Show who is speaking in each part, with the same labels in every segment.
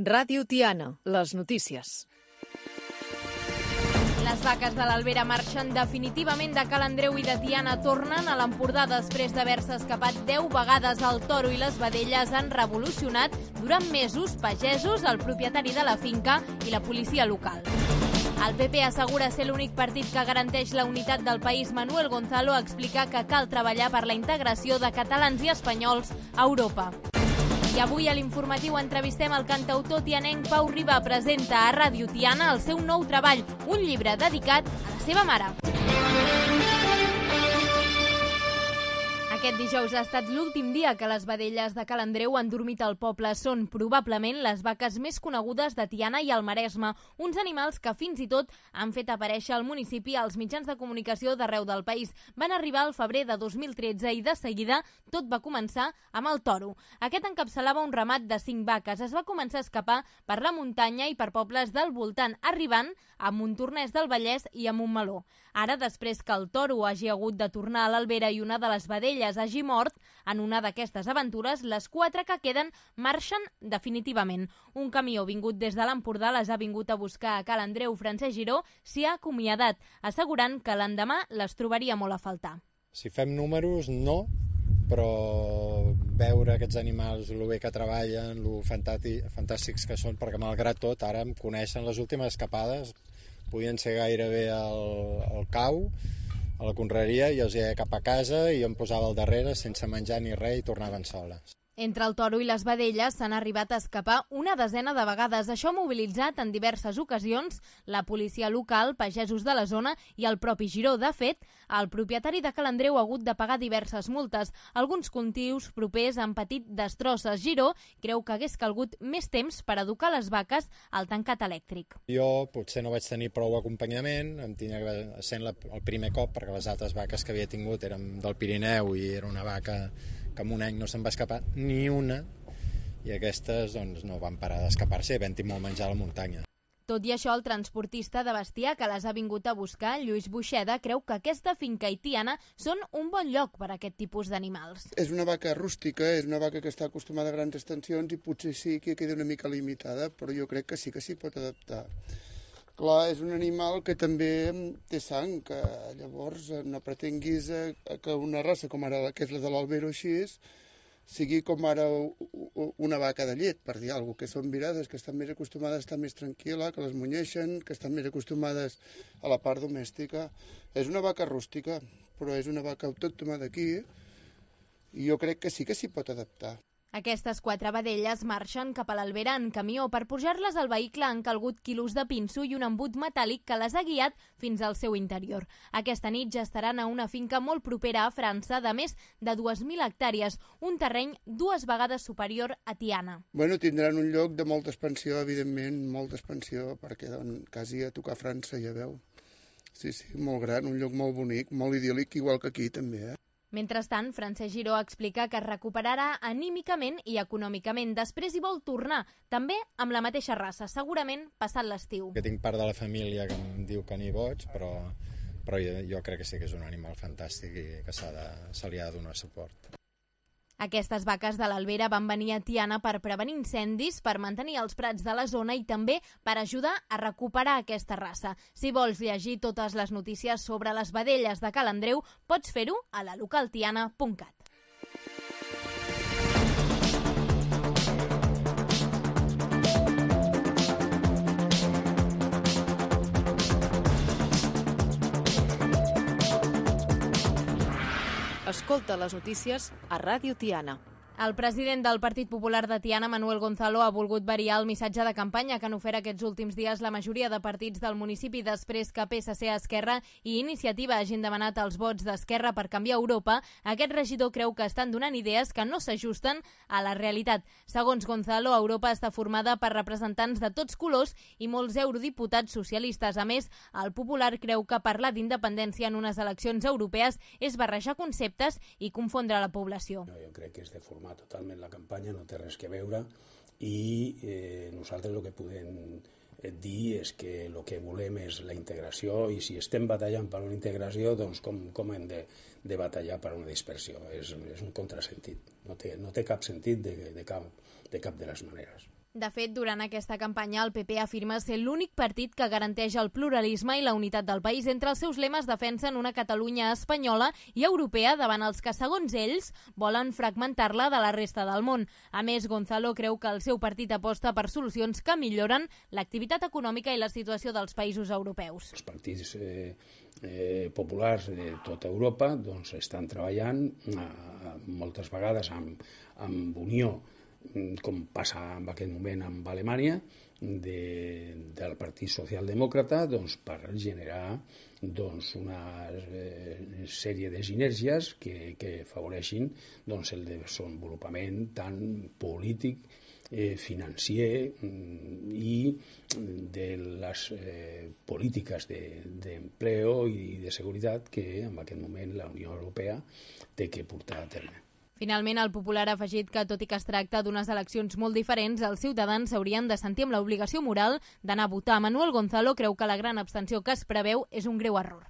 Speaker 1: Ràdio Tiana, les notícies.
Speaker 2: Les vaques de l'Albera marxen definitivament de Ca l'Andreu i de Tiana. Tornen a l'Empordà després d'haver-se escapat 10 vegades. El toro i les vedelles han revolucionat durant mesos pagesos, el propietari de la finca i la policia local. El PP assegura ser l'únic partit que garanteix la unitat del país. Manuel Gonzalo explica que cal treballar per la integració de catalans i espanyols a Europa. I avui a l'informatiu entrevistem el cantautor tianenc Pau Riba. Presenta a Ràdio Tiana el seu nou treball, un llibre dedicat a la seva mare. Aquest dijous ha estat l'últim dia que les vedelles de Ca l'Andreu han dormit al poble. Són probablement les vaques més conegudes de Tiana i el Maresme, uns animals que fins i tot han fet aparèixer al municipi als mitjans de comunicació d'arreu del país. Van arribar al febrer de 2013 i de seguida tot va començar amb el toro. Aquest encapçalava un ramat de 5 vaques. Es va començar a escapar per la muntanya i per pobles del voltant, arribant a Montornès del Vallès i a Montmeló. Ara, després que el toro hagi hagut de tornar a l'Albera i una de les vedelles hagi mort, en una d'aquestes aventures, les 4 que queden marxen definitivament. Un camió vingut des de l'Empordà les ha vingut a buscar a Ca l'Andreu. Francesc Giró s'hi ha acomiadat, assegurant que l'endemà les trobaria molt a faltar.
Speaker 3: Si fem números, no, però veure aquests animals, el bé que treballen, el fantàstics que són, perquè malgrat tot ara em coneixen les últimes escapades, podien ser gairebé al cau, a la conreria, i els deia cap a casa i jo em posava al darrere sense menjar ni res i tornaven soles.
Speaker 2: Entre el toro i les vedelles s'han arribat a escapar una desena de vegades. Això ha mobilitzat en diverses ocasions la policia local, pagesos de la zona i el propi Giró. De fet, el propietari de Ca l'Andreu ha hagut de pagar diverses multes. Alguns cultius propers han patit destrosses. Giró creu que hagués calgut més temps per educar les vaques al tancat elèctric.
Speaker 3: Jo potser no vaig tenir prou acompanyament, em tenia que ser el primer cop, perquè les altres vaques que havia tingut eren del Pirineu i era una vaca que en un any no se'n va escapar ni una, i aquestes doncs, no van parar d'escapar-se, havent-hi molt menjar a la muntanya.
Speaker 2: Tot i això, el transportista de bestiar que les ha vingut a buscar, Lluís Buixeda, creu que aquesta finca i Tiana són un bon lloc per a aquest tipus d'animals.
Speaker 4: És una vaca rústica, és una vaca que està acostumada a grans extensions i potser sí que queda una mica limitada, però jo crec que sí pot adaptar. Clar, és un animal que també té sang, que llavors no pretenguis que una raça com ara que és la de l'Albera o així sigui com ara una vaca de llet, per dir alguna cosa, que són virades, que estan més acostumades a estar més tranquil·la, que les munyeixen, que estan més acostumades a la part domèstica. És una vaca rústica, però és una vaca autòctona d'aquí i jo crec que sí pot adaptar.
Speaker 2: Aquestes 4 vedelles marxen cap a l'Albera en camió. Per pujar-les al vehicle han calgut quilos de pinso i un embut metàl·lic que les ha guiat fins al seu interior. Aquesta nit ja estaran a una finca molt propera a França de més de 2.000 hectàrees, un terreny 2 vegades superior a Tiana.
Speaker 4: Bueno, tindran un lloc de molta expansió, evidentment, molta expansió, perquè quasi a tocar França, ja veu. Sí, molt gran, un lloc molt bonic, molt idíl·lic, igual que aquí també,
Speaker 2: Mentrestant, Francesc Giró explica que es recuperarà anímicament i econòmicament. Després hi vol tornar, també amb la mateixa raça, segurament passat l'estiu.
Speaker 3: Que tinc part de la família que em diu que n'hi boig, però jo crec que sí que és un animal fantàstic i que se li ha de donar suport.
Speaker 2: Aquestes vaques de l'Albera van venir a Tiana per prevenir incendis, per mantenir els prats de la zona i també per ajudar a recuperar aquesta raça. Si vols llegir totes les notícies sobre les vedelles de Ca l'Andreu, pots fer-ho a la localtiana.cat.
Speaker 1: Escolta les notícies a Ràdio Tiana.
Speaker 2: El president del Partit Popular de Tiana, Manuel Gonzalo, ha volgut variar el missatge de campanya que han ofert aquests últims dies la majoria de partits del municipi després que PSC, Esquerra i Iniciativa hagin demanat els vots d'Esquerra per canviar Europa. Aquest regidor creu que estan donant idees que no s'ajusten a la realitat. Segons Gonzalo, Europa està formada per representants de tots colors i molts eurodiputats socialistes. A més, el Popular creu que parlar d'independència en unes eleccions europees és barrejar conceptes i confondre la població.
Speaker 5: Jo crec que és de formar totalment la campanya, no té res que veure i nosaltres el que podem dir és que el que volem és la integració i si estem batallant per una integració, doncs com hem de batallar per una dispersió? És un contrasentit, no té cap sentit de cap de les maneres.
Speaker 2: De fet, durant aquesta campanya, el PP afirma ser l'únic partit que garanteix el pluralisme i la unitat del país. Entre els seus lemes defensen una Catalunya espanyola i europea davant els que, segons ells, volen fragmentar-la de la resta del món. A més, Gonzalo creu que el seu partit aposta per solucions que milloren l'activitat econòmica i la situació dels països europeus.
Speaker 5: Els partits populars de tota Europa estan treballant moltes vegades amb unió, com passa en aquest moment amb Alemanya, del Partit Socialdemòcrata, per generar una sèrie de sinergies que afavoreixin el desenvolupament tant polític, financer i de les polítiques d'empleo i de seguretat que en aquest moment la Unió Europea té que portar a terme.
Speaker 2: Finalment, el Popular ha afegit que, tot i que es tracta d'unes eleccions molt diferents, els ciutadans s'haurien de sentir amb l'obligació moral d'anar a votar. Manuel Gonzalo creu que la gran abstenció que es preveu és un greu error.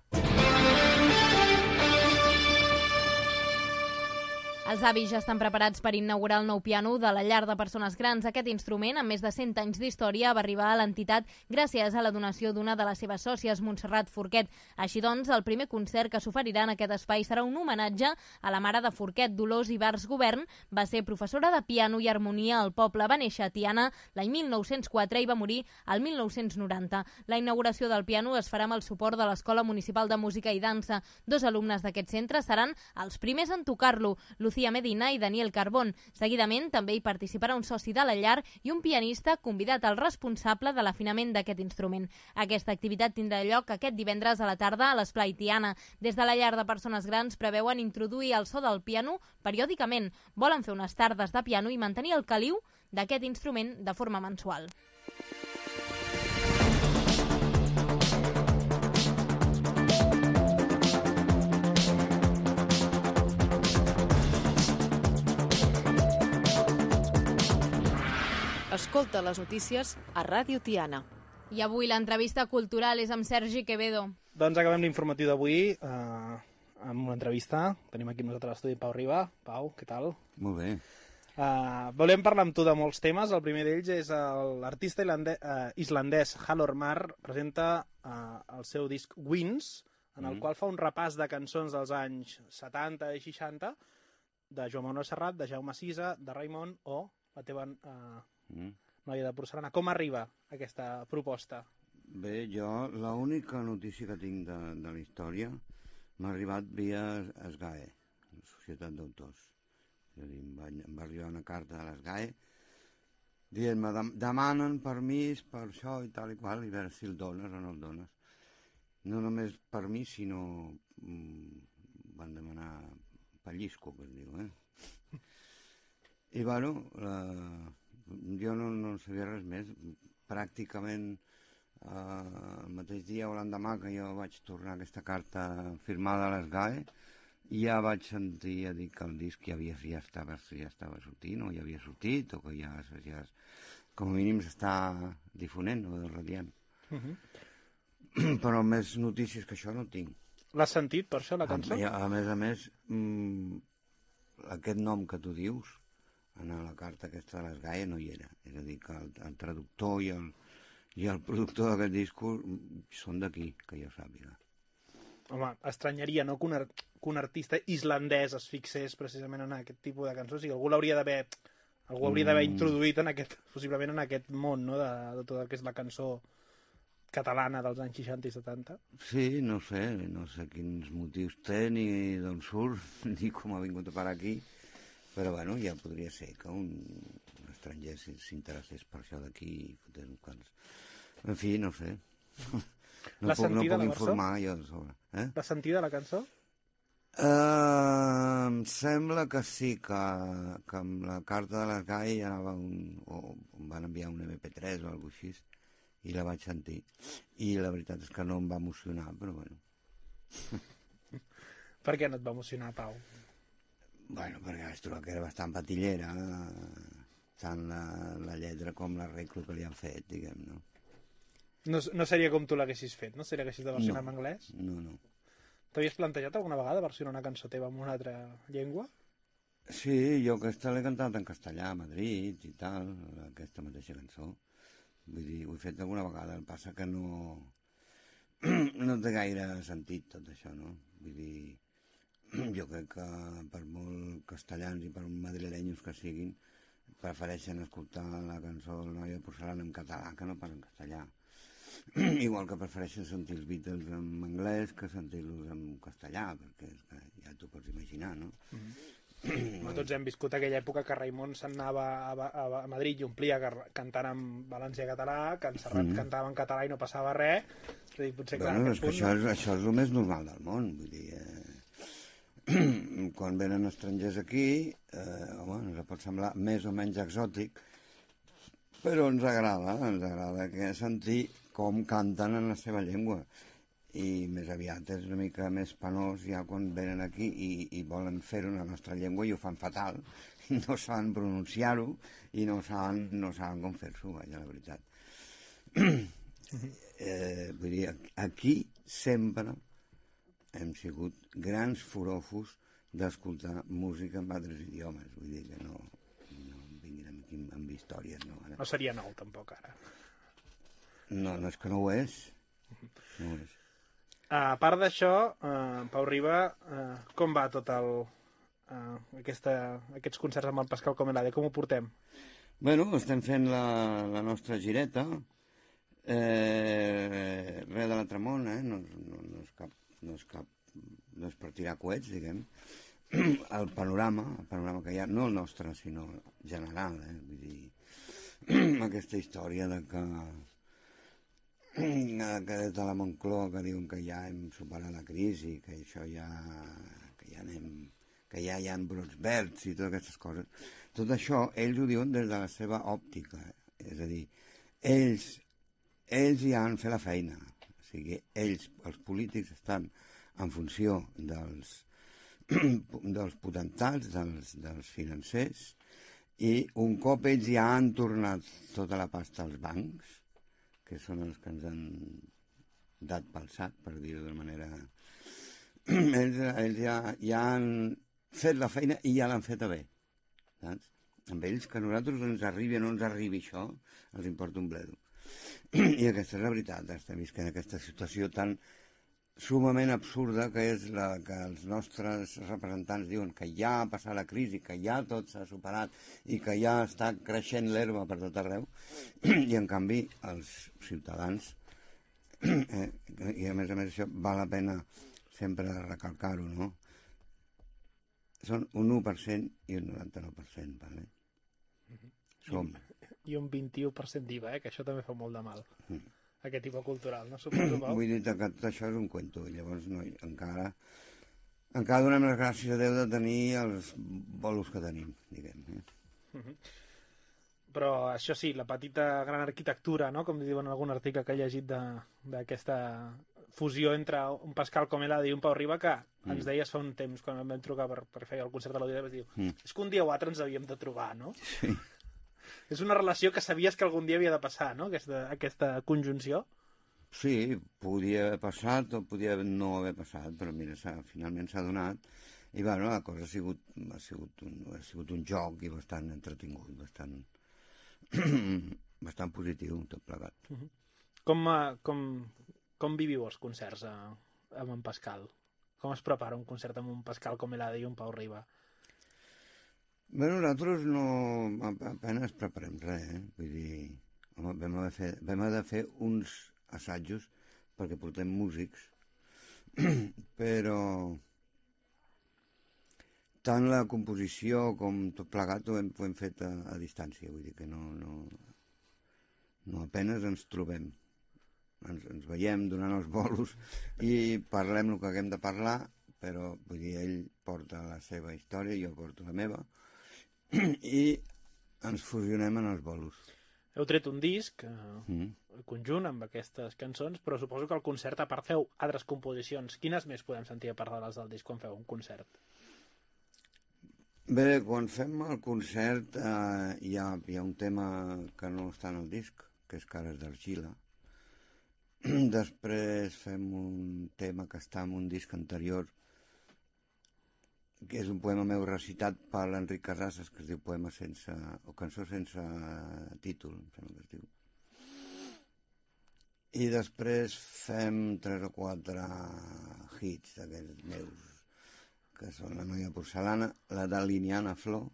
Speaker 2: Els avis ja estan preparats per inaugurar el nou piano de la llar de persones grans. Aquest instrument, amb més de 100 anys d'història, va arribar a l'entitat gràcies a la donació d'una de les seves sòcies, Montserrat Forquet. Així doncs, el primer concert que s'oferirà en aquest espai serà un homenatge a la mare de Forquet, Dolors Ibars Govern. Va ser professora de piano i harmonia al poble. Va néixer a Tiana l'any 1904 i va morir el 1990. La inauguració del piano es farà amb el suport de l'Escola Municipal de Música i Dansa. 2 alumnes d'aquest centre seran els primers en tocar-lo, Lucía Medina i Daniel Carbón. Seguidament també hi participarà un soci de la llar i un pianista convidat al responsable de l'afinament d'aquest instrument. Aquesta activitat tindrà lloc aquest divendres a la tarda a l'Esplai Tiana. Des de la llar de persones grans preveuen introduir el so del piano periòdicament. Volen fer unes tardes de piano i mantenir el caliu d'aquest instrument de forma mensual.
Speaker 1: Escolta les notícies a Ràdio Tiana.
Speaker 2: I avui l'entrevista cultural és amb Sergi Quevedo.
Speaker 6: Doncs acabem l'informatiu d'avui amb una entrevista. Tenim aquí amb nosaltres a l'estudi Pau Riba. Pau, què tal?
Speaker 7: Molt bé.
Speaker 6: Volem parlar amb tu de molts temes. El primer d'ells és l'artista islandès Halor Mar presenta el seu disc Winds, en el qual fa un repàs de cançons dels anys 70 i 60 de Joan Manuel Serrat, de Jaume Sisa, de Raimon o la teva noia de porcelana. Com arriba aquesta proposta?
Speaker 7: Bé, jo l'única notícia que tinc de la història m'ha arribat via SGAE, Societat d'Autors. És a dir, em va arribar una carta de l'SGAE dient-me, demanen permís per això i tal i qual, i a veure si el dones o no el dones. No només permís, sinó van demanar pellizco, que es diu, I bueno, jo no sabia res més. Pràcticament el mateix dia o l'endemà que jo vaig tornar aquesta carta firmada a l'SGAE, ja vaig sentir a dir que el disc ja estava sortint, o ja havia sortit, o que ja com a mínim s'està difonent o radiant. Però més notícies que això no tinc.
Speaker 6: L'has sentit, per això, la cançó?
Speaker 7: A més, aquest nom que tu dius, en la carta aquesta de l'SGAE no hi era. És a dir, que el traductor i el productor d'aquest discurs són d'aquí, que jo sàpiga.
Speaker 6: Home, estranyaria, no?, que un artista islandès es fixés precisament en aquest tipus de cançons, i algú hauria d'haver introduït possiblement en aquest món, no?, de tot el que és la cançó catalana dels anys 60 i 70.
Speaker 7: Sí, no sé quins motius té, ni d'on surt, ni com ha vingut a parar aquí, però bueno, ja podria ser que un estranger s'interessés per això d'aquí i fotés uns quants. En fi, no sé. No puc informar jo sobre.
Speaker 6: La sentida, la cançó?
Speaker 7: Em sembla que sí, que amb la carta de l'SGAE ja van enviar un MP3 o alguna cosa així, i la vaig sentir. I la veritat és que no em va emocionar, però bueno.
Speaker 6: Per què no et va emocionar, Pau?
Speaker 7: Bueno, perquè vaig trobar que era bastant patillera, tant la lletra com l'arreglo que li han fet, diguem, no?
Speaker 6: No seria com tu l'haguessis fet, no? Seria que haguessis de versionar en anglès?
Speaker 7: No.
Speaker 6: T'havies plantejat alguna vegada versionar una cançó teva en una altra llengua?
Speaker 7: Sí, jo aquesta l'he cantat en castellà a Madrid i tal, aquesta mateixa cançó. Vull dir, ho he fet alguna vegada, el que passa que no té gaire sentit tot això, no? Vull dir, jo crec que per molt castellans i per madrilenyos que siguin, prefereixen escoltar la cançó del Noi de Porcelana en català que no pas en castellà. Igual que prefereixen sentir els Beatles en anglès que sentir-los en castellà, perquè és que ja t'ho pots imaginar, no?
Speaker 6: Tots hem viscut aquella època que Raimon se'n anava a Madrid i omplia cantant en valencià català, que en Serrat cantava en català i no passava res. És a dir, potser, clar,
Speaker 7: Bueno, és que això és el més normal del món, vull dir... Quan venen estrangers aquí, home, ens pot semblar més o menys exòtic, però ens agrada que sentir com canten en la seva llengua. I més aviat és una mica més penós ja quan venen aquí i volen fer-ho en la nostra llengua i ho fan fatal, i no saben pronunciar-ho i no saben com fer-s'ho, vaja, la veritat. Vull dir, aquí sempre hem sigut grans forofos d'escoltar música en altres idiomes. Vull dir que no vinguin aquí amb històries, no. Ara.
Speaker 6: No seria nou, tampoc, ara.
Speaker 7: No, és que no ho és. No ho és.
Speaker 6: A part d'això, Pau Riba, com va tot aquests concerts amb el Pascal Comelade? Com ho portem?
Speaker 7: Bueno, estem fent la nostra gireta. Res de l'altre món, no és per tirar coets, diguem. El panorama que hi ha, no el nostre, sinó general, vull dir, aquesta història de que des de la Moncloa que diuen que ja hem superat la crisi, que això que ja hi ha brots verds i totes aquestes coses. Tot això ells ho diuen des de la seva òptica, és a dir, ells ja han fet la feina, o sigui, ells, els polítics, estan en funció dels potentats, dels financers, i un cop ells ja han tornat tota la pasta als bancs, que són els que ens han dat pel sac, per dir-ho d'una manera... Ells ja han fet la feina i ja l'han feta bé, saps? Amb ells, que a nosaltres ens arribi o no ens arribi això, els importa un bledo. I aquesta és la veritat, estem visquent aquesta situació tan sumament absurda que és la que els nostres representants diuen que ja ha passat la crisi, que ja tot s'ha superat i que ja està creixent l'herba per tot arreu, i en canvi els ciutadans, i a més això val la pena sempre recalcar-ho, no? Són un 1% i un 99%, vale? Som.
Speaker 6: I un 21% d'IVA, que això també fa molt de mal. Aquest tipus cultural, no? Suposo, Pau?
Speaker 7: Vull dir que tot això és un cuento, i llavors no, encara donem les gràcies a Déu de tenir els bolos que tenim, diguem.
Speaker 6: Però això sí, la petita gran arquitectura, no? Com diuen en algun article que he llegit d'aquesta fusió entre un Pascal Comelade i un Pau Riba, que ens deies fa un temps, quan em vam trucar per fer el concert de l'Auditori, és que un dia o altre ens havíem de trobar, no?
Speaker 7: Sí.
Speaker 6: És una relació que sabies que algun dia havia de passar, no?, aquesta conjunció.
Speaker 7: Sí, podia haver passat o podia no haver passat, però mira, finalment s'ha donat, i bueno, la cosa ha sigut un joc i bastant entretingut, bastant positiu, tot plegat.
Speaker 6: Com viviu els concerts amb en Pascal? Com es prepara un concert amb un Pascal Comelade i un Pau Riba?
Speaker 7: Bé, nosaltres apenas preparem res, Vull dir, home, vam haver de fer uns assajos perquè portem músics, però tant la composició com tot plegat ho hem fet a distància, vull dir que no apenas ens trobem. Ens veiem donant els bolos i parlem el que haguem de parlar, però vull dir, ell porta la seva història, jo porto la meva, i ens fusionem en els bolos.
Speaker 6: Heu tret un disc conjunt amb aquestes cançons, però suposo que al concert, a part, feu altres composicions. Quines més podem sentir a part de les del disc quan feu un concert?
Speaker 7: Bé, quan fem el concert hi ha un tema que no està en el disc, que és Cares d'Argila. Després fem un tema que està en un disc anterior, que és un poema meu recitat per l'Enric Casasses, que es diu Poema sense... o Cançó sense títol, em sembla que es diu. I després fem 3 o 4 hits d'aquells meus, que són La noia porcelana, la de Liniana Flor,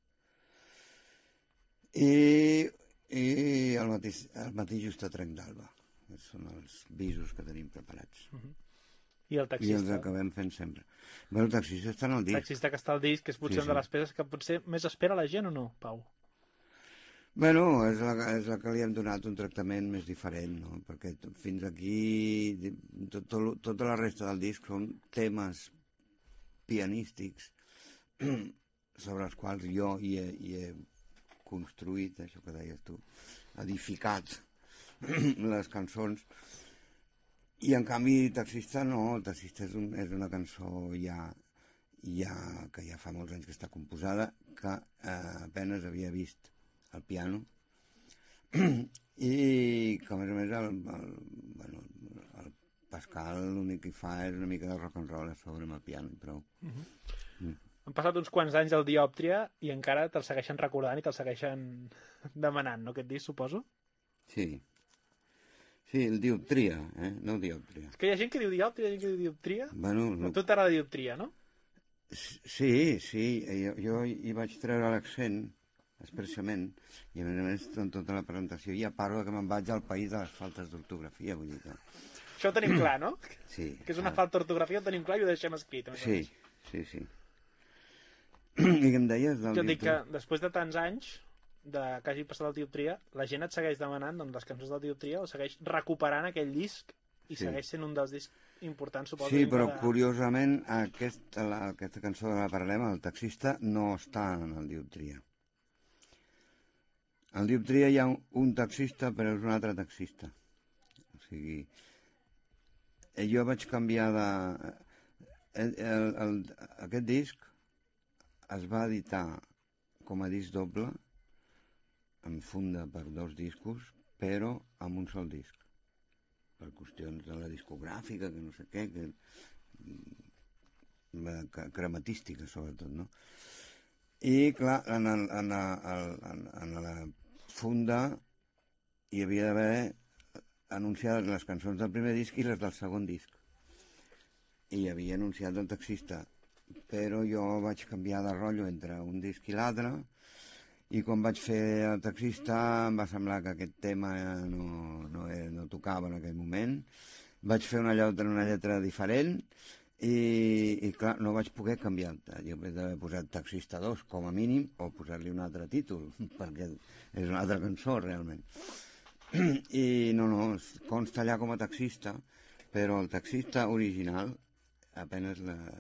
Speaker 7: i el matí just a Trenc d'Alba. Són els bisos que tenim preparats.
Speaker 6: I el
Speaker 7: I els
Speaker 6: taxista?
Speaker 7: acabem fent sempre. Bé, el taxista està en el
Speaker 6: El
Speaker 7: disc.
Speaker 6: taxista que està al disc, que és potser
Speaker 7: Sí,
Speaker 6: una de
Speaker 7: sí.
Speaker 6: les peces que potser més espera la gent o no, Pau?
Speaker 7: Bueno, és la que li hem donat un tractament més diferent, no? Perquè fins aquí tota la resta del disc són temes pianístics sobre els quals jo hi he construït, això que deies tu, edificat les cançons. I en canvi Taxista no, Taxista és una cançó que ja fa molts anys que està composada, que apenas havia vist al piano i que a més el Pascal l'únic que fa és una mica de rock and roll a sobre amb el piano i prou.
Speaker 6: Han passat uns quants anys al Diòptria i encara te'l segueixen recordant i te'l segueixen demanant, no, aquest disc, suposo?
Speaker 7: Sí, el dioptria, no diòptria.
Speaker 6: És que hi ha gent que diu Diòptria, hi ha gent que diu Dioptria.
Speaker 7: Bueno,
Speaker 6: A tu t'agrada Dioptria, no?
Speaker 7: sí, jo hi vaig treure l'accent expressament, i a més en tota la presentació ja parlo que me'n vaig al país de les faltes d'ortografia, vull dir que...
Speaker 6: Això ho tenim clar, no?
Speaker 7: Sí.
Speaker 6: Que és una falta d'ortografia, ho tenim clar i ho deixem escrit.
Speaker 7: Sí. I què em deies del
Speaker 6: Jo et dic que
Speaker 7: Dioptria?
Speaker 6: després de tants anys que hagi passat el Dioptria, la gent et segueix demanant doncs, les cançons del Dioptria o segueix recuperant aquell disc i segueix sent un dels discs importants, suposo.
Speaker 7: Sí, però curiosament aquesta cançó de la Paral·lema, el taxista, no està en el Dioptria. Al Dioptria hi ha un taxista, però és un altre taxista. O sigui, jo vaig canviar de... Aquest disc es va editar com a disc doble, en funda per 2 discos, però amb un sol disc. Per qüestions de la discogràfica, que no sé què, crematística, sobretot, no? I, clar, en la funda hi havia d'haver anunciades les cançons del primer disc i les del segon disc. I hi havia anunciat el taxista, però jo vaig canviar de rotllo entre un disc i l'altre, i quan vaig fer el taxista em va semblar que aquest tema no tocava en aquell moment. Vaig fer una lletra diferent i clar, no vaig poder canviar. Jo vaig haver posat Taxista 2 com a mínim, o posar-li un altre títol, perquè és una altra cançó realment. I no, consta allà com a taxista, però el taxista original apenas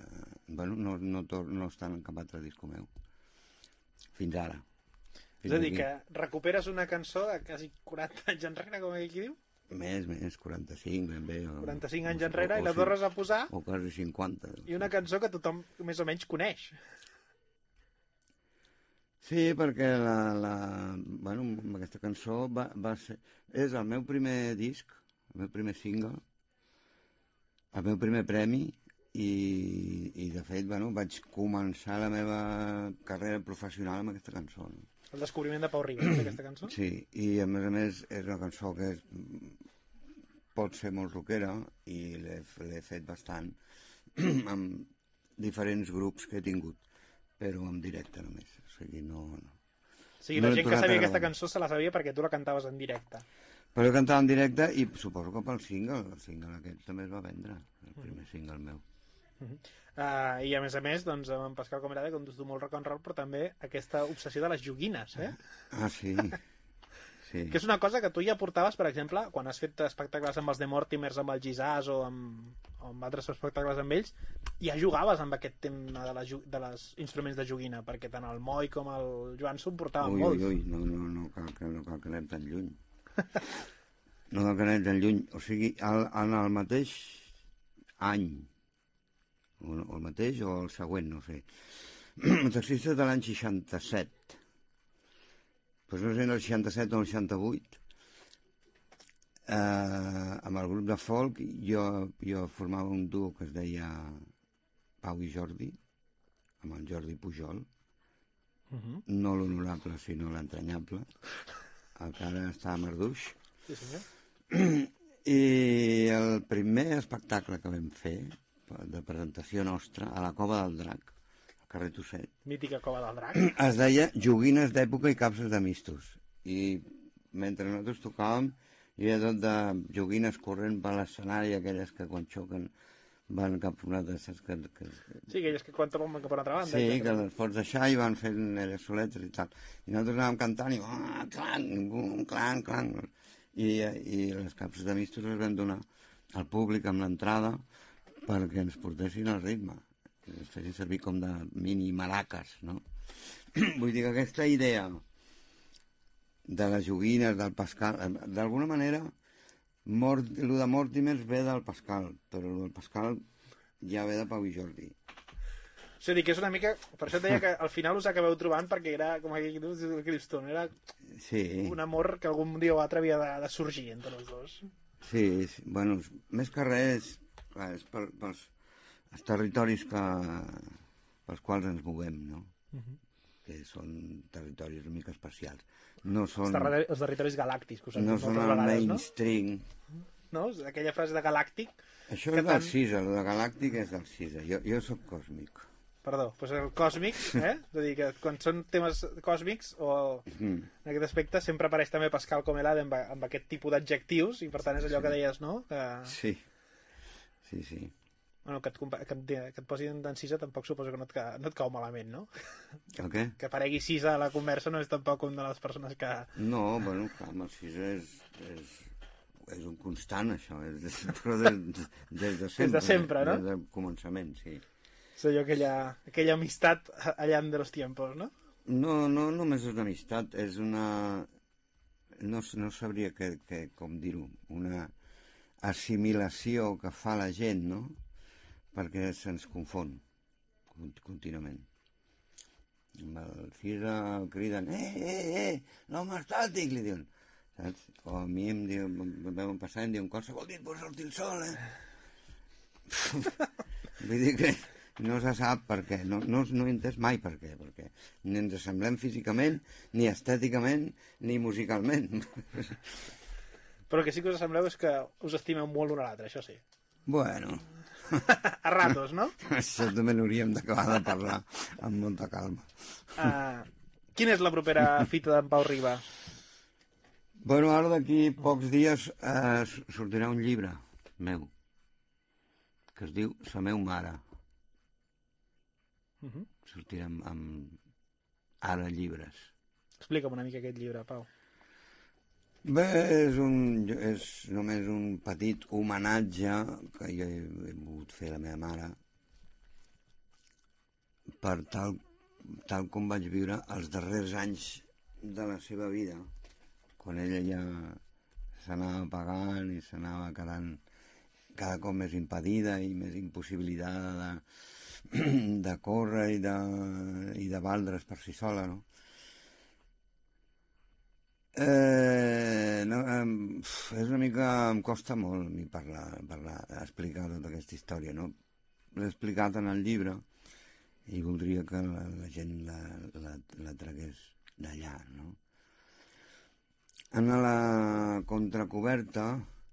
Speaker 7: no està en cap altre disco meu. Fins ara.
Speaker 6: És a dir, que recuperes una cançó de quasi 40 anys enrere, com aquí diu?
Speaker 7: Més, 45, ben bé.
Speaker 6: 45 anys enrere, i la tornes a posar?
Speaker 7: O quasi 50.
Speaker 6: I una cançó que tothom més o menys coneix.
Speaker 7: Sí, perquè aquesta cançó és el meu primer disc, el meu primer single, el meu primer premi, i de fet, vaig començar la meva carrera professional amb aquesta cançó. No?
Speaker 6: El descobriment de Pau Ribas, aquesta cançó?
Speaker 7: Sí, i a més és una cançó que pot ser molt rockera i l'he fet bastant amb diferents grups que he tingut, però en directe només, o sigui, no...
Speaker 6: O sigui, la gent que sabia aquesta cançó se la sabia perquè tu la cantaves en directe.
Speaker 7: Però jo cantava en directe i suposo que pel single, el single aquest també es va vendre, el primer single meu.
Speaker 6: I a més, doncs, amb en Pascal Comerada, com dius tu, molt rock and roll, però també aquesta obsessió de les joguines,
Speaker 7: Ah, sí.
Speaker 6: Que és una cosa que tu ja portaves, per exemple, quan has fet espectacles amb els de Mortimers, amb el Gisàs o amb altres espectacles amb ells, ja jugaves amb aquest tema de les instruments de joguina, perquè tant el Moi com el Joan s'ho portaven molts.
Speaker 7: No cal que anem tan lluny. No cal que anem tan lluny. O sigui, en el mateix any, o el mateix o el següent, no sé. El taxista de l'any 67. Doncs no sé, el 67 o el 68, amb el grup de folk, jo formava un duo que es deia Pau i Jordi, amb el Jordi Pujol, no l'honorable, sinó l'entranyable, el que ara està a Marduix.
Speaker 6: Sí, senyor.
Speaker 7: I el primer espectacle que vam fer, de presentació nostra, a la Cova del Drac, al carrer Tosset,
Speaker 6: Mítica Cova del Drac.
Speaker 7: es deia Joguines d'època i capses de mistos. I mentre nosaltres tocàvem, hi havia tot de joguines corrent per l'escenari, aquelles que quan xoquen van cap a una altra, saps?
Speaker 6: Sí, aquelles que quan topen cap a una altra banda.
Speaker 7: Sí, que les pots deixar i van fent elles soletes i tal. I nosaltres anàvem cantant i clang, clang. I les capses de mistos les vam donar al públic amb l'entrada perquè ens portessin el ritme. Es fessin servir com de mini maraques, no? Vull dir que aquesta idea de les joguines, del Pascal, d'alguna manera, el de Mortimer ve del Pascal, però el del Pascal ja ve de Pau i Jordi.
Speaker 6: És a dir, que és una mica... Per això et deia que al final us acabeu trobant perquè era, com aquí dius tu, era un amor que algun dia o altre havia de sorgir entre els dos.
Speaker 7: Sí, bueno, més que res, clar, és pels territoris pels quals ens movem, no? Que són territoris una mica especials. No són...
Speaker 6: Els territoris galàctics, que us han
Speaker 7: no
Speaker 6: dit
Speaker 7: són
Speaker 6: moltes
Speaker 7: el
Speaker 6: vegades,
Speaker 7: mainstream.
Speaker 6: No? Aquella frase de galàctic...
Speaker 7: Això és del CISA, el de galàctic és del CISA. Jo sóc còsmic.
Speaker 6: Perdó, doncs el còsmic, eh? És a dir, que quan són temes còsmics o en aquest aspecte sempre apareix també Pascal Comelade amb aquest tipus d'adjectius i per tant és allò que deies, no?
Speaker 7: Sí.
Speaker 6: Bueno, que et posin d'en Cisa tampoc suposo que no et cau malament, no?
Speaker 7: El què?
Speaker 6: Que aparegui Cisa a la conversa no és tampoc una de les persones que...
Speaker 7: No, bueno, clar, el Cisa és un constant, això, però des de sempre.
Speaker 6: Des de sempre, no?
Speaker 7: Des del començament, sí.
Speaker 6: És allò, aquella amistat allà de los tiempos, no?
Speaker 7: No només és una amistat, és una... No sabria com dir-ho, una assimilació que fa la gent, no? Perquè se'ns confon contínuament. Amb el Cisa el criden, l'home estàtic, li diuen. Saps? O a mi em veuen passar i em diuen, qualsevol dit pot sortir el sol, Vull dir que no se sap per què, no he entès mai per què, perquè ni ens assemblem físicament, ni estèticament, ni musicalment.
Speaker 6: Però el que sí que us assembleu és que us estimeu molt l'un a l'altre, això sí.
Speaker 7: Bueno...
Speaker 6: A ratos, no?
Speaker 7: Això també n'hauríem d'acabar de parlar amb molta calma.
Speaker 6: Quina és la propera fita d'en Pau Riba?
Speaker 7: Bueno, ara d'aquí pocs dies sortirà un llibre meu que es diu Sa meu mare. Sortirà amb Ara Llibres.
Speaker 6: Explica'm una mica aquest llibre, Pau.
Speaker 7: Bé, és només un petit homenatge que jo he volgut fer a la meva mare per tal com vaig viure els darrers anys de la seva vida, quan ella ja s'anava apagant i s'anava quedant cada cop més impedida i més impossibilitada de córrer i de valdre's per si sola, no? És una mica... em costa molt a mi explicar tota aquesta història, no? L'he explicat en el llibre i voldria que la gent la tragués d'allà, no? En la contracoberta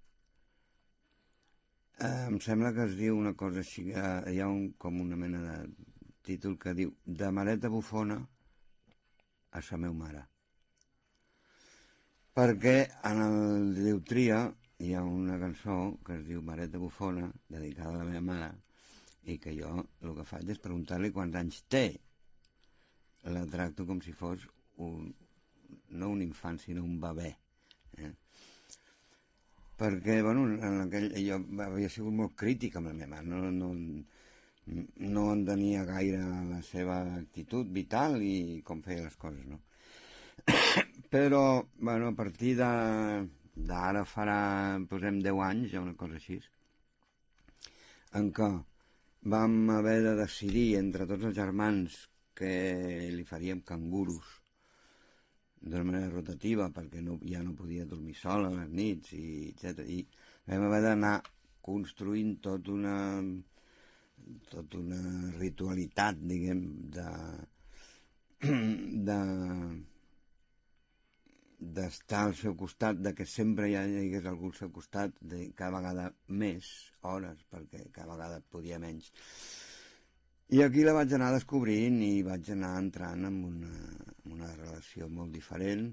Speaker 7: em sembla que es diu una cosa així, hi ha com una mena de títol que diu De mareta bufona a sa meu mare. Perquè en el Lleutria hi ha una cançó que es diu Mareta bufona, dedicada a la meva mare, i que jo el que faig és preguntar-li quants anys té. La tracto com si fos no un infant, sinó un bebè. Perquè, bueno, jo havia sigut molt crític amb la meva mare, no entenia gaire la seva actitud vital i com feia les coses, no? Però, bueno, a partir d'ara posem 10 anys, ja una cosa així, en què vam haver de decidir entre tots els germans que li faríem cangurus d'una manera rotativa, perquè ja no podia dormir sola a les nits, etc. I vam haver d'anar construint tot una tota una ritualitat, diguem, d'estar al seu costat, de que sempre hi hagués algú al seu costat, de cada vegada més hores, perquè cada vegada podia menys. I aquí la vaig anar descobrint i vaig anar entrant en una relació molt diferent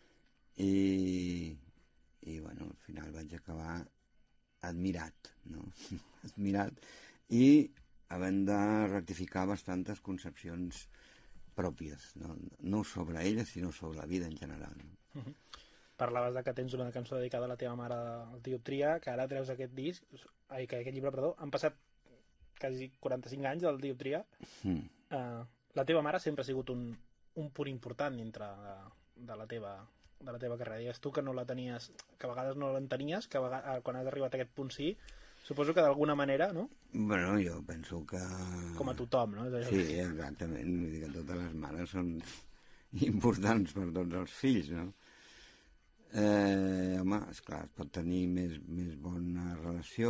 Speaker 7: i bueno, al final vaig acabar admirat, no? Admirat i havent de rectificar bastantes concepcions pròpies, no sobre ella, sinó sobre la vida en general.
Speaker 6: Parlaves de que tens una cançó dedicada a la teva mare, el Dioptria, que ara treus aquest disc, aquest llibre, perdó, han passat quasi 45 anys del Dioptria. La teva mare sempre ha sigut un punt important dintre de la teva carrera. Digues tu que no la tenies, que a vegades no l'entenies, que quan has arribat a aquest punt sí. Suposo que d'alguna manera, no?
Speaker 7: Bueno, jo penso que...
Speaker 6: Com a tothom, no?
Speaker 7: Sí, exactament. Vull dir que totes les mares són importants per tots els fills, no? Home, esclar, es pot tenir més bona relació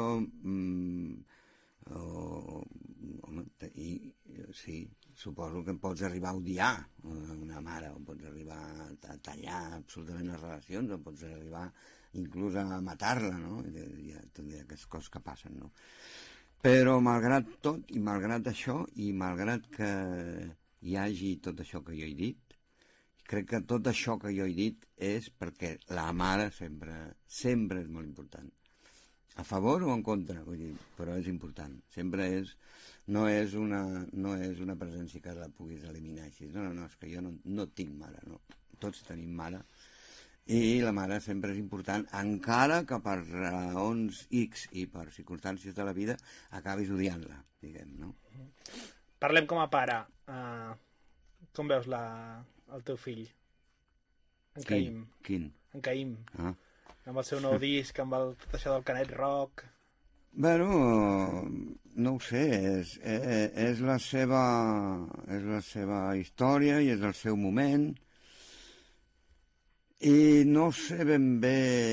Speaker 7: i sí, suposo que pots arribar a odiar una mare o pots arribar a tallar absolutament les relacions o pots arribar inclús a matar-la, no? Hi ha aquestes coses que passen, no? Però malgrat tot i malgrat això i malgrat que hi hagi tot això que jo he dit, crec que tot això que jo he dit és perquè la mare sempre és molt important. A favor o en contra, vull dir, però és important. Sempre no és una presència que la puguis eliminar així. No, és que jo no tinc mare, no. Tots tenim mare. I la mare sempre és important, encara que per raons X i per circumstàncies de la vida acabis odiant-la, diguem, no?
Speaker 6: Parlem com a pare. Com veus el teu fill? En Caïm.
Speaker 7: Quin?
Speaker 6: En Caïm.
Speaker 7: Ah.
Speaker 6: Amb el seu nou disc, amb tot això del Canet Rock.
Speaker 7: Bueno, no ho sé, és la seva història i és el seu moment. I no sé ben bé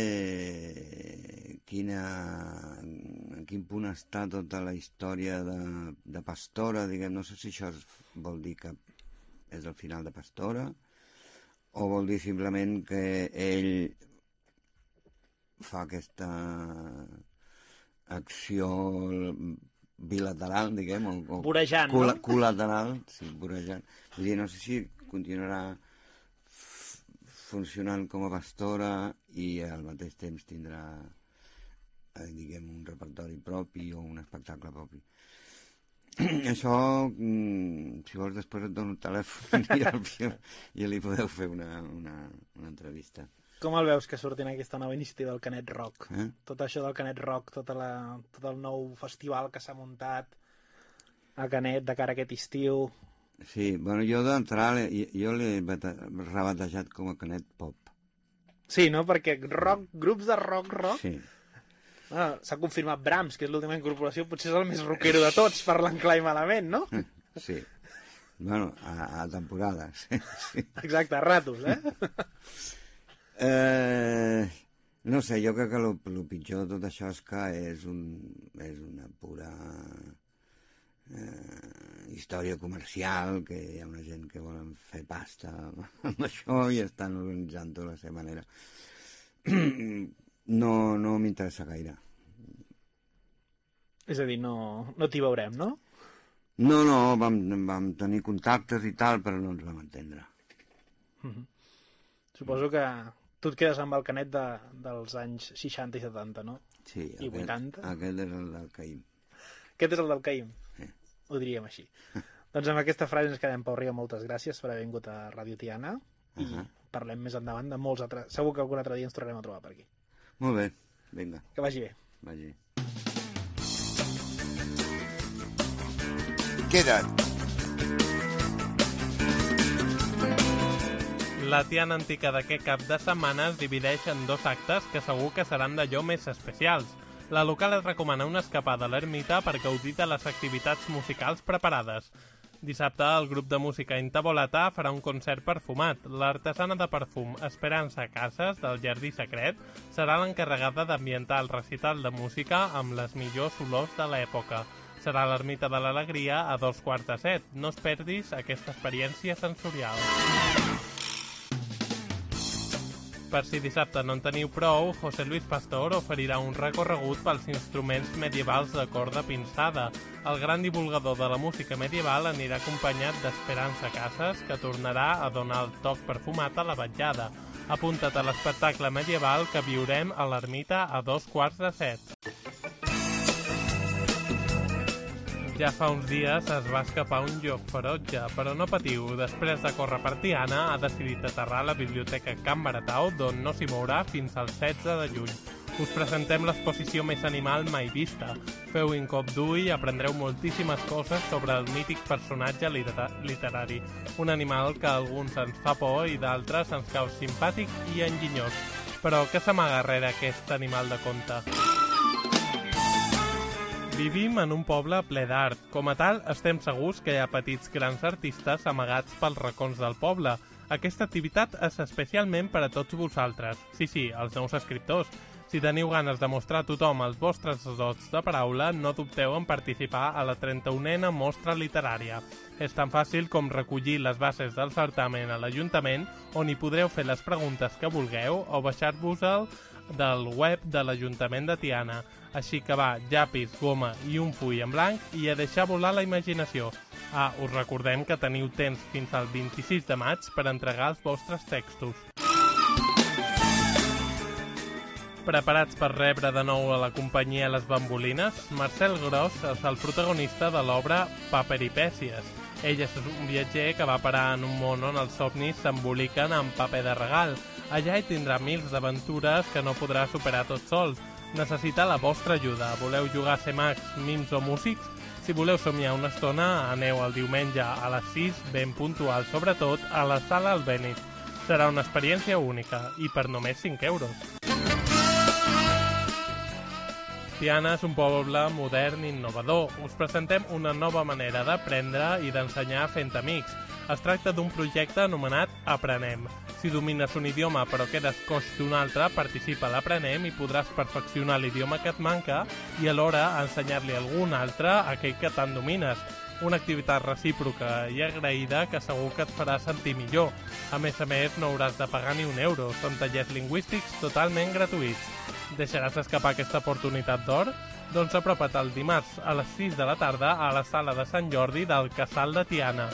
Speaker 7: en quin punt està tota la història de Pastora, diguem, no sé si això vol dir que és el final de Pastora o vol dir simplement que ell fa aquesta acció bilateral, diguem, o
Speaker 6: vorejant, no?
Speaker 7: Col·lateral, sí, vorejant. Vull dir, no sé si continuarà funcionant com a pastora i al mateix temps tindrà, diguem, un repertori propi o un espectacle propi. Això, si vols, després et dono un telèfon i li podeu fer una entrevista.
Speaker 6: Com el veus que surti en aquesta nova iniciativa del Canet Rock? Tot això del Canet Rock, tot el nou festival que s'ha muntat a Canet de cara a aquest estiu.
Speaker 7: Sí, bueno, jo d'entrada jo l'he rebatejat com a Canet Pop.
Speaker 6: Sí, no? Perquè grups de rock...
Speaker 7: Sí.
Speaker 6: S'ha confirmat Brahms, que és l'última incorporació, potser és el més rockero de tots, parlant clar i malament, no?
Speaker 7: Sí. Bueno, a temporades. Sí.
Speaker 6: Exacte, a ratos,
Speaker 7: No sé, jo crec que el pitjor de tot això és que és una pura història comercial, que hi ha una gent que volen fer pasta amb això i estan organitzant-ho de la seva manera. No m'interessa gaire.
Speaker 6: És a dir, no t'hi veurem, no?
Speaker 7: No, vam tenir contactes i tal, però no ens vam entendre.
Speaker 6: Suposo que tu et quedes amb el Canet dels anys 60 i 70, no?
Speaker 7: Sí,
Speaker 6: I 80.
Speaker 7: Aquest és el del Caïm.
Speaker 6: Aquest és el del Caïm? Sí. Ho diríem així. Doncs amb aquesta frase ens quedem, Pau Riba, moltes gràcies per haver vingut a Ràdio Tiana i parlem més endavant de molts altres... Segur que algun altre dia ens tornarem a trobar per aquí.
Speaker 7: Molt bé, vinga.
Speaker 6: Que vagi bé.
Speaker 7: Vagi.
Speaker 8: Queda't.
Speaker 9: La Tiana Antica d'aquest cap de setmana es divideix en dos actes que segur que seran d'allò més especials. La local es recomana una escapada a l'ermita per gaudir de les activitats musicals preparades. Dissabte, el grup de música Intabolatà farà un concert perfumat. L'artesana de perfum Esperança Casas, del Jardí Secret, serà l'encarregada d'ambientar el recital de música amb les millors olors de l'època. Serà l'Ermita de l'Alegria a 6:45. No es perdis aquesta experiència sensorial. Per si dissabte no en teniu prou, José Luis Pastor oferirà un recorregut pels instruments medievals de corda pinçada. El gran divulgador de la música medieval anirà acompanyat d'Esperança Casas, que tornarà a donar el toc perfumat a la vetllada. Apunta't a l'espectacle medieval que viurem a l'Ermita a 6:45. Ja fa uns dies es va escapar un llop ferotge, però no patiu, després de córrer per Tiana ha decidit aterrar a la Biblioteca Can Baratau, d'on no s'hi mourà fins al 16 de juny. Us presentem l'exposició més animal mai vista. Feu-hi un cop d'ull i aprendreu moltíssimes coses sobre el mític personatge literari. Un animal que a alguns ens fa por i d'altres ens cau simpàtic i enginyós. Però què s'amaga rere aquest animal de conte? Vivim en un poble ple d'art. Com a tal, estem segurs que hi ha petits grans artistes amagats pels racons del poble. Aquesta activitat és especialment per a tots vosaltres. Sí, els nous escriptors. Si teniu ganes de mostrar a tothom els vostres dots de paraula, no dubteu en participar a la 31a Mostra Literària. És tan fàcil com recollir les bases del certamen a l'Ajuntament, on hi podreu fer les preguntes que vulgueu o baixar-vos-el del web de l'Ajuntament de Tiana. Així que va, llapis, goma i un full en blanc i a deixar volar la imaginació. Us recordem que teniu temps fins al 26 de maig per entregar els vostres textos. Preparats per rebre de nou a la companyia Les Bambolines, Marcel Gros és el protagonista de l'obra Paperipècies. Ell és un viatger que va parar en un món on els somnis s'emboliquen amb paper de regal. Allà hi tindrà mils d'aventures que no podrà superar tot sol. Necessita la vostra ajuda. Voleu jugar a ser mags, mims o músics? Si voleu somiar una estona, aneu el diumenge a les 6, ben puntual, sobretot a la Sala Albéniz. Serà una experiència única i per només 5 euros. Tiana és un poble modern i innovador. Us presentem una nova manera d'aprendre i d'ensenyar fent amics. Es tracta d'un projecte anomenat Aprenem. Si domines un idioma però quedes coix d'un altre, participa a l'Aprenem i podràs perfeccionar l'idioma que et manca i alhora ensenyar-li a algun altre aquell que tant domines. Una activitat recíproca i agraïda que segur que et farà sentir millor. A més, no hauràs de pagar ni €1. Són tallers lingüístics totalment gratuïts. Deixaràs escapar aquesta oportunitat d'or? Doncs apropa't el dimarts a les 6 de la tarda a la Sala de Sant Jordi del Casal de Tiana.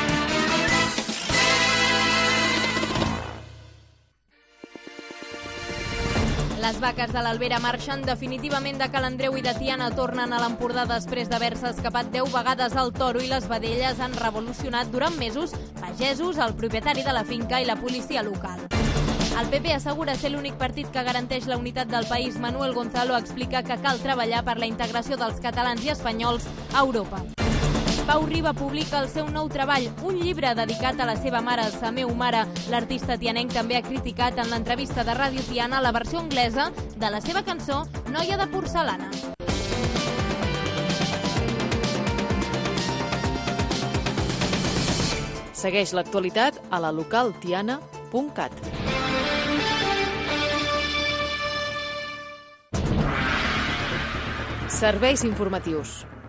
Speaker 2: Les vaques de l'Albera marxen definitivament de Cal Andreu i de Tiana, tornen a l'Empordà després d'haver-se escapat 10 vegades al toro i les vedelles han revolucionat durant mesos pagesos, el propietari de la finca i la policia local. El PP assegura ser l'únic partit que garanteix la unitat del país. Manuel Gonzalo explica que cal treballar per la integració dels catalans i espanyols a Europa. Pau Riba publica el seu nou treball, un llibre dedicat a la seva mare, Sa meu mare. L'artista tianenc també ha criticat en l'entrevista de Ràdio Tiana la versió anglesa de la seva cançó Noia de porcelana.
Speaker 1: Segueix l'actualitat a la localtiana.cat. Serveis informatius.